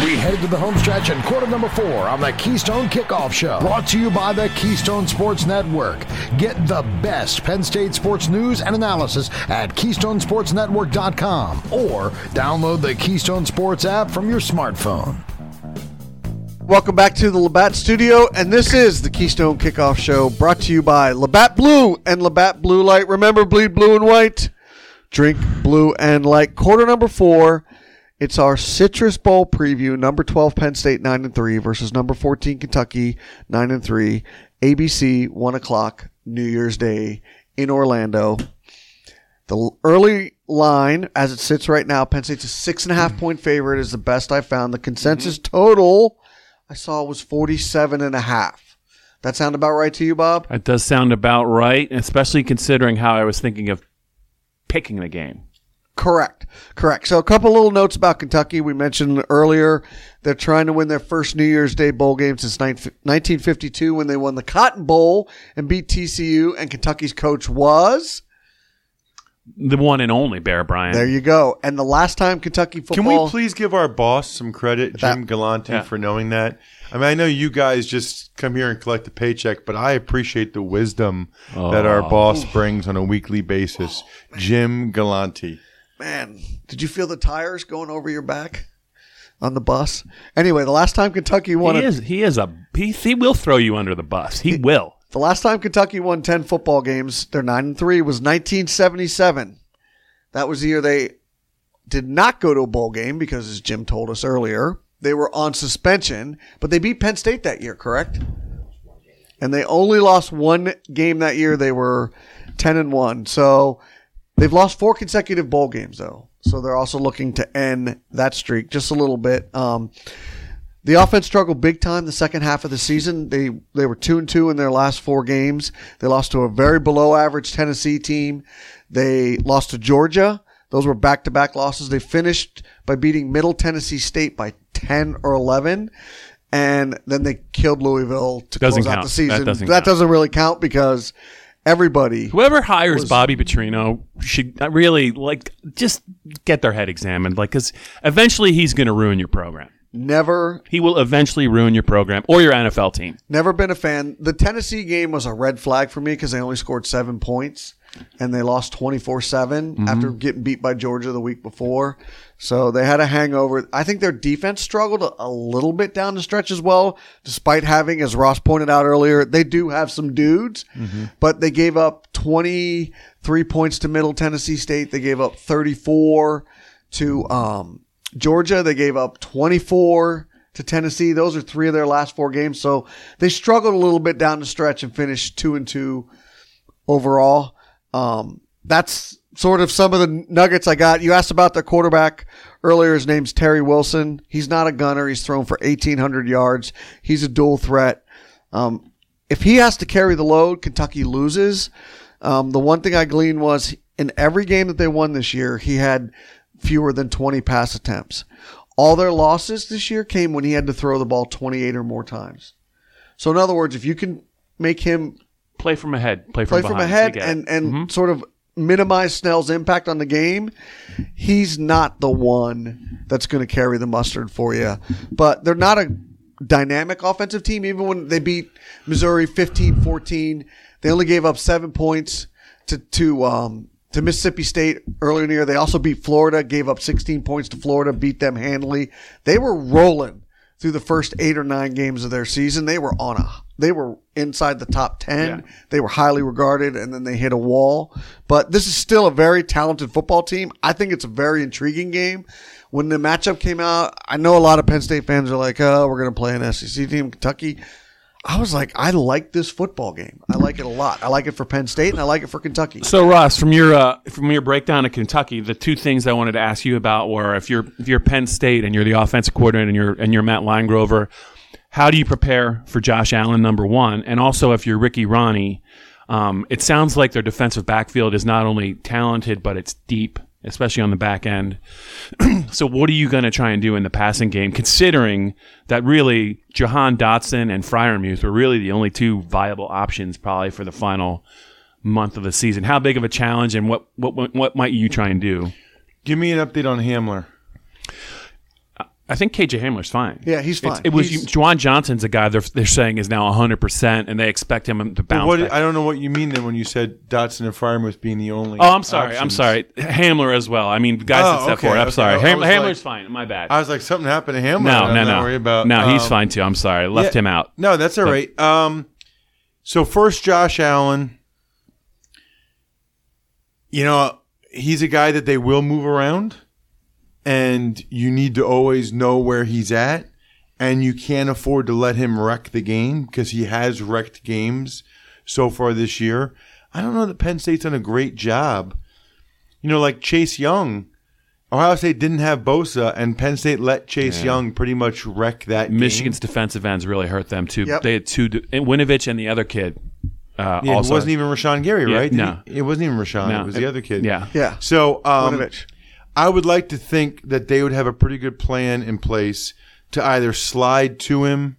We head to the home stretch in quarter number 4 on the Keystone Kickoff Show. Brought to you by the Keystone Sports Network. Get the best Penn State sports news and analysis at KeystoneSportsNetwork.com or download the Keystone Sports app from your smartphone. Welcome back to the Labatt Studio, and this is the Keystone Kickoff Show, brought to you by Labatt Blue and Labatt Blue Light. Remember, bleed blue and white. Drink blue and light. Quarter number 4. It's our Citrus Bowl preview. Number 12 Penn State 9-3 versus number 14 Kentucky 9-3. ABC 1 o'clock New Year's Day in Orlando. The early line, as it sits right now, Penn State's a 6.5 point favorite is the best I found. The consensus total I saw was 47.5. That sound about right to you, Bob? That does sound about right, especially considering how I was thinking of picking the game. Correct. So a couple little notes about Kentucky. We mentioned earlier they're trying to win their first New Year's Day bowl game since 1952 when they won the Cotton Bowl and beat TCU, and Kentucky's coach was? The one and only Bear Bryant. There you go. And the last time Kentucky football... Can we please give our boss some credit, Jim Galante, for knowing that? I mean, I know you guys just come here and collect a paycheck, but I appreciate the wisdom that our boss brings on a weekly basis. Jim Galante. Man, did you feel the tires going over your back on the bus? Anyway, the last time Kentucky won... He will throw you under the bus. He will. The last time Kentucky won 10 football games, they're 9-3, was 1977. That was the year they did not go to a bowl game because, as Jim told us earlier, they were on suspension, but they beat Penn State that year, correct? And they only lost one game that year. They were 10-1. So they've lost 4 consecutive bowl games, though. So they're also looking to end that streak just a little bit. The offense struggled big time the second half of the season. They were 2-2 in their last 4 games. They lost to a very below-average Tennessee team. They lost to Georgia. Those were back-to-back losses. They finished by beating Middle Tennessee State by 10 or 11, and then they killed Louisville to close out the season. That doesn't really count because everybody... Whoever hires Bobby Petrino should really just get their head examined, because eventually he's going to ruin your program. He will eventually ruin your program or your NFL team. Never been a fan. The Tennessee game was a red flag for me because they only scored 7 points and they lost 24-7 after getting beat by Georgia the week before. So they had a hangover. I think their defense struggled a little bit down the stretch as well, despite having, as Ross pointed out earlier, they do have some dudes, but they gave up 23 points to Middle Tennessee State. They gave up 34 to Georgia. They gave up 24 to Tennessee. Those are 3 of their last 4 games. So they struggled a little bit down the stretch and finished 2-2 overall. That's sort of some of the nuggets I got. You asked about their quarterback earlier. His name's Terry Wilson. He's not a gunner. He's thrown for 1,800 yards. He's a dual threat. If he has to carry the load, Kentucky loses. The one thing I gleaned was in every game that they won this year, he had fewer than 20 pass attempts. All their losses this year came when he had to throw the ball 28 or more times. So in other words, if you can make him play from ahead, play from ahead and sort of minimize Snell's impact on the game, he's not the one that's going to carry the mustard for you. But they're not a dynamic offensive team. Even when they beat Missouri 15-14, they only gave up 7 points to Mississippi State earlier in the year. They also beat Florida, gave up 16 points to Florida, beat them handily. They were rolling through the first 8 or 9 games of their season. They were inside the top 10. Yeah. They were highly regarded, and then they hit a wall. But this is still a very talented football team. I think it's a very intriguing game. When the matchup came out, I know a lot of Penn State fans are like, oh, we're going to play an SEC team, Kentucky. I was like, I like this football game. I like it a lot. I like it for Penn State, and I like it for Kentucky. So, Ross, from your breakdown of Kentucky, the 2 things I wanted to ask you about were if you're Penn State and you're the offensive coordinator and you're Matt Linegrover, how do you prepare for Josh Allen, number 1? And also, if you're Ricky Ronnie, it sounds like their defensive backfield is not only talented, but it's deep, especially on the back end. So what are you going to try and do in the passing game, considering that really Jahan Dotson and Freiermuth were really the only 2 viable options probably for the final month of the season? How big of a challenge, and what might you try and do? Give me an update on Hamler. I think KJ Hamler's fine. Yeah, he's fine. Juwan Johnson's a guy they're saying is now 100%, and they expect him to bounce back. I don't know what you mean then when you said Dotson and Freiermuth being the only. Oh, I'm sorry. options. I'm sorry. Hamler as well. I mean, guys that step forward. I'm sorry. Hamler's fine. My bad. I was like, something happened to Hamler. No. I'm not worried about. No, he's fine too. I'm sorry. I left him out. No, that's all right. So first, Josh Allen. You know, he's a guy that they will move around. And you need to always know where he's at, and you can't afford to let him wreck the game because he has wrecked games so far this year. I don't know that Penn State's done a great job. You know, like Chase Young, Ohio State didn't have Bosa, and Penn State let Chase Young pretty much wreck that game. Michigan's defensive ends really hurt them too. Yep. They had two, Winovich and the other kid. Also. It wasn't even Rashawn Gary, right? No. It wasn't even Rashawn. No. It was the other kid. Yeah. So, Winovich. I would like to think that they would have a pretty good plan in place to either slide to him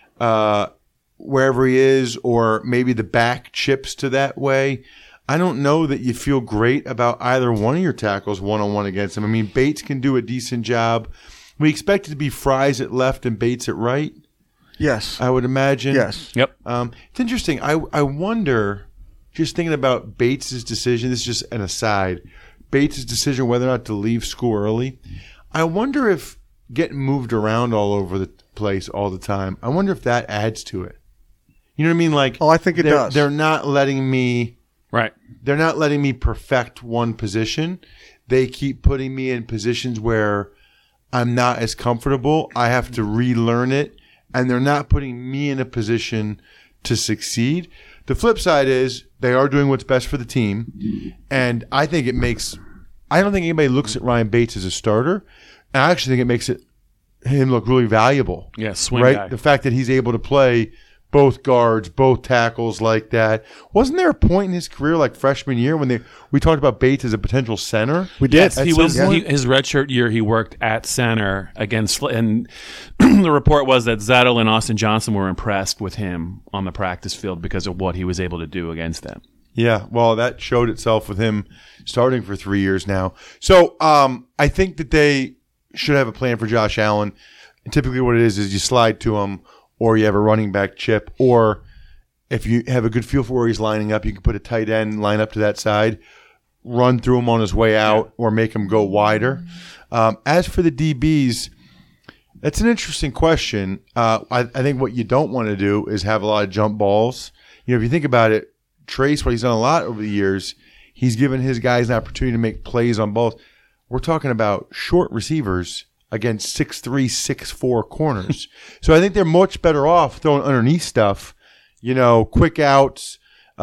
wherever he is, or maybe the back chips to that way. I don't know that you feel great about either one of your tackles one-on-one against him. I mean, Bates can do a decent job. We expect it to be Fries at left and Bates at right. Yes. I would imagine. Yes. Yep. It's interesting. I wonder, just thinking about Bates' decision, this is just an aside, Bates' decision whether or not to leave school early. I wonder if getting moved around all over the place all the time, I wonder if that adds to it. You know what I mean? Like, I think it does. They're not letting me Right. They're not letting me perfect one position. They keep putting me in positions where I'm not as comfortable. I have to relearn it, and they're not putting me in a position to succeed. The flip side is they are doing what's best for the team, and I think it makes – I don't think anybody looks at Ryan Bates as a starter, and I actually think it makes him look really valuable. Yeah, swing right? guy. The fact that he's able to play both guards, both tackles like that. Wasn't there a point in his career, like freshman year, when we talked about Bates as a potential center? We did. Yes, his redshirt year. He worked at center against, and the report was that Zettel and Austin Johnson were impressed with him on the practice field because of what he was able to do against them. Yeah, well, that showed itself with him starting for 3 years now. So I think that they should have a plan for Josh Allen. And typically what it is you slide to him, or you have a running back chip, or if you have a good feel for where he's lining up, you can put a tight end line up to that side, run through him on his way out, or make him go wider. As for the DBs, that's an interesting question. I think what you don't want to do is have a lot of jump balls. You know, if you think about it, Trace, what he's done a lot over the years, he's given his guys an opportunity to make plays on balls. We're talking about short receivers against 6'3", 6'4" corners. So I think they're much better off throwing underneath stuff, quick outs,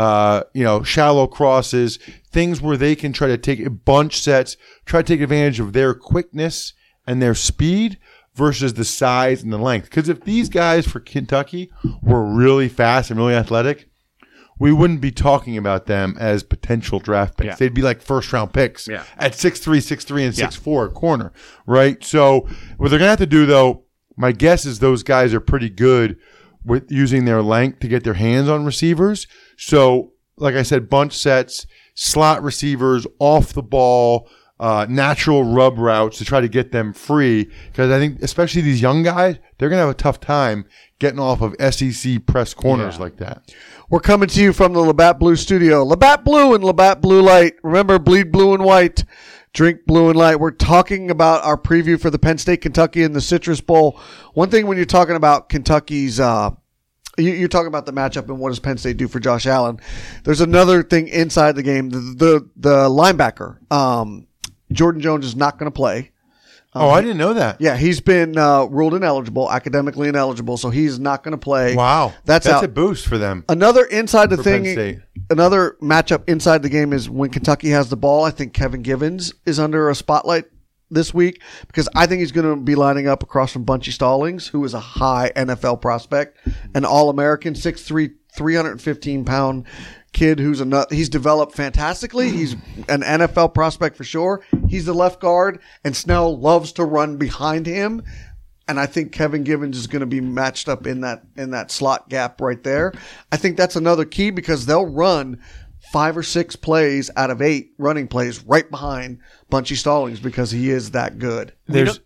shallow crosses, things where they can try to take bunch sets, try to take advantage of their quickness and their speed versus the size and the length. Because if these guys for Kentucky were really fast and really athletic, we wouldn't be talking about them as potential draft picks. Yeah. They'd be like first-round picks at 6'3", 6'3", and 6'4" at corner, right? So what they're going to have to do, though, my guess is those guys are pretty good with using their length to get their hands on receivers. So, like I said, bunch sets, slot receivers, off the ball, natural rub routes to try to get them free. Because I think, especially these young guys, they're going to have a tough time getting off of SEC press corners like that. We're coming to you from the Labatt Blue studio. Labatt Blue and Labatt Blue Light. Remember, bleed blue and white. Drink blue and light. We're talking about our preview for the Penn State, Kentucky, and the Citrus Bowl. One thing when you're talking about Kentucky's, you're talking about the matchup and what does Penn State do for Josh Allen. There's another thing inside the game. The linebacker, Jordan Jones, is not going to play. I didn't know that. Yeah, he's been ruled ineligible, academically ineligible, so he's not going to play. Wow. That's out. A boost for them. Another inside the For thing, Penn State. another matchup inside the game is when Kentucky has the ball. I think Kevin Givens is under a spotlight this week because I think he's going to be lining up across from Bunchy Stallings, who is a high NFL prospect, an All-American, 6'3", 315-pound kid who's a nut. He's developed fantastically. He's an NFL prospect for sure. He's the left guard, and Snell loves to run behind him. And I think Kevin Givens is going to be matched up in that slot gap right there. I think that's another key because they'll run 5 or 6 plays out of 8 running plays right behind Bunchy Stallings because he is that good.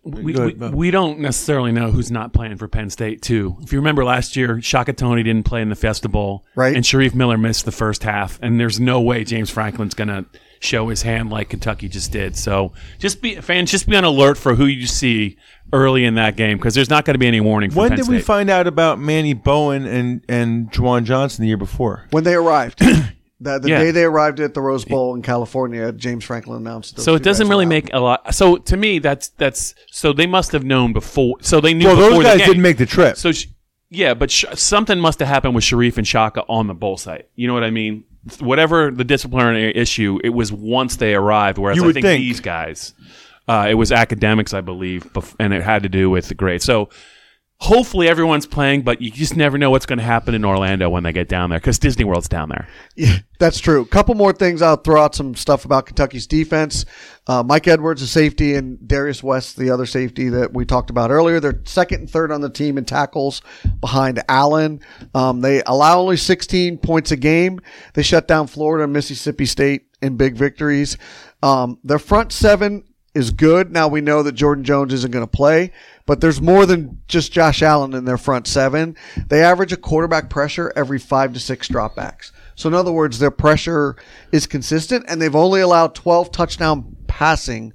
We don't necessarily know who's not playing for Penn State, too. If you remember last year, Shaka Toney didn't play in the Fiesta Bowl, right? And Sharif Miller missed the first half, and there's no way James Franklin's going to show his hand like Kentucky just did. So just be on alert for who you see early in that game because there's not going to be any warning for When Penn did State. we find out about Manny Bowen and Juwan Johnson the year before? When they arrived. The day they arrived at the Rose Bowl in California, James Franklin announced those so it doesn't really make a lot. So to me, that's so they must have known before. So they knew. Well, those guys didn't make the trip. So but something must have happened with Sharif and Shaka on the bowl site. You know what I mean? Whatever the disciplinary issue, it was once they arrived. Whereas I think these guys, it was academics, I believe, and it had to do with the grade. So hopefully everyone's playing, but you just never know what's going to happen in Orlando when they get down there because Disney World's down there. Yeah, that's true. Couple more things. I'll throw out some stuff about Kentucky's defense. Mike Edwards, a safety, and Darius West, the other safety that we talked about earlier. They're second and third on the team in tackles behind Allen. They allow only 16 points a game. They shut down Florida and Mississippi State in big victories. Their front seven is good. Now we know that Jordan Jones isn't going to play, but there's more than just Josh Allen in their front seven. They average a quarterback pressure every 5 to 6 dropbacks. So in other words, their pressure is consistent, and they've only allowed 12 touchdown passing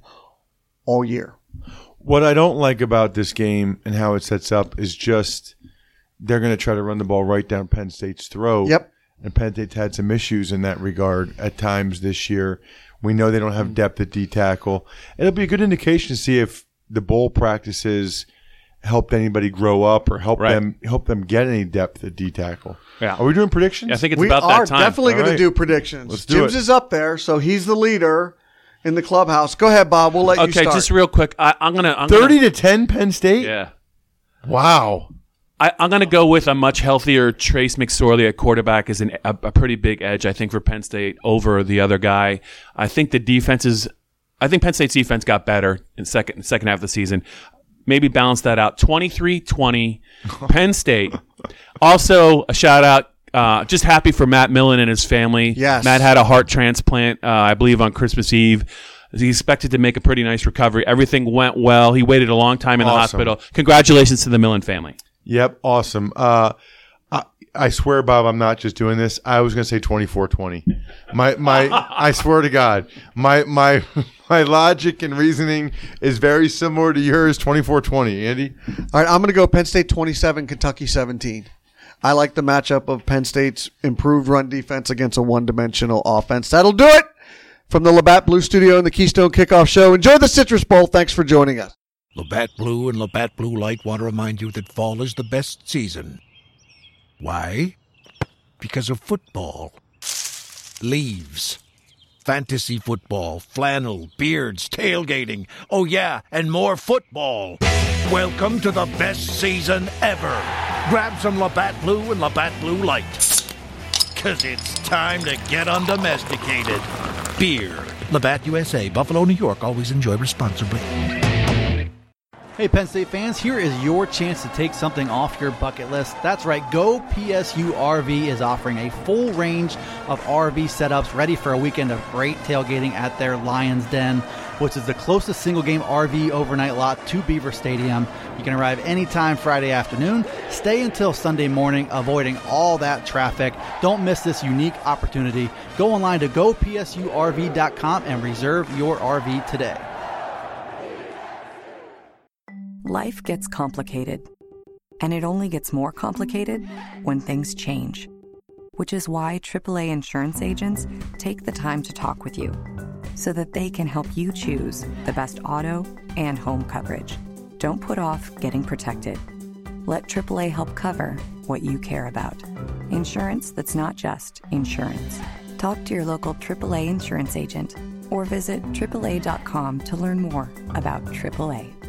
all year. What I don't like about this game and how it sets up is just they're going to try to run the ball right down Penn State's throat. Yep. And Penn State's had some issues in that regard at times this year. We know they don't have depth at D tackle. It'll be a good indication to see if the bowl practices helped anybody grow up or help them get any depth at D tackle. Yeah. Are we doing predictions? I think it's about that time. We are definitely going to do predictions. Let's do Jim's it. is up there, so he's the leader in the clubhouse. Go ahead, Bob. We'll let you start. Okay, just real quick. I'm gonna 30-10 Penn State? Yeah. Wow. I'm going to go with a much healthier Trace McSorley at quarterback is a pretty big edge, I think, for Penn State over the other guy. I think Penn State's defense got better in second half of the season. Maybe balance that out. 23-20, Penn State. Also, a shout out. Just happy for Matt Millen and his family. Yes. Matt had a heart transplant, I believe, on Christmas Eve. He expected to make a pretty nice recovery. Everything went well. He waited a long time in the hospital. Congratulations to the Millen family. Yep, awesome. I swear, Bob, I'm not just doing this. I was going to say 24-20. I swear to God, my logic and reasoning is very similar to yours. 24-20, Andy. All right, I'm going to go Penn State 27, Kentucky 17. I like the matchup of Penn State's improved run defense against a one-dimensional offense. That'll do it from the Labatt Blue Studio and the Keystone Kickoff Show. Enjoy the Citrus Bowl. Thanks for joining us. Labatt Blue and Labatt Blue Light want to remind you that fall is the best season. Why? Because of football. Leaves. Fantasy football, flannel, beards, tailgating. Oh yeah, and more football. Welcome to the best season ever. Grab some Labatt Blue and Labatt Blue Light. 'Cause it's time to get undomesticated. Beer. Labatt USA, Buffalo, New York. Always enjoy responsibly. Hey Penn State fans, here is your chance to take something off your bucket list. That's right, Go PSU RV is offering a full range of RV setups ready for a weekend of great tailgating at their Lions Den, which is the closest single-game RV overnight lot to Beaver Stadium. You can arrive anytime Friday afternoon, stay until Sunday morning, avoiding all that traffic. Don't miss this unique opportunity. Go online to gopsurv.com and reserve your RV today. Life gets complicated, and it only gets more complicated when things change, which is why AAA insurance agents take the time to talk with you so that they can help you choose the best auto and home coverage. Don't put off getting protected. Let AAA help cover what you care about. Insurance that's not just insurance. Talk to your local AAA insurance agent or visit AAA.com to learn more about AAA.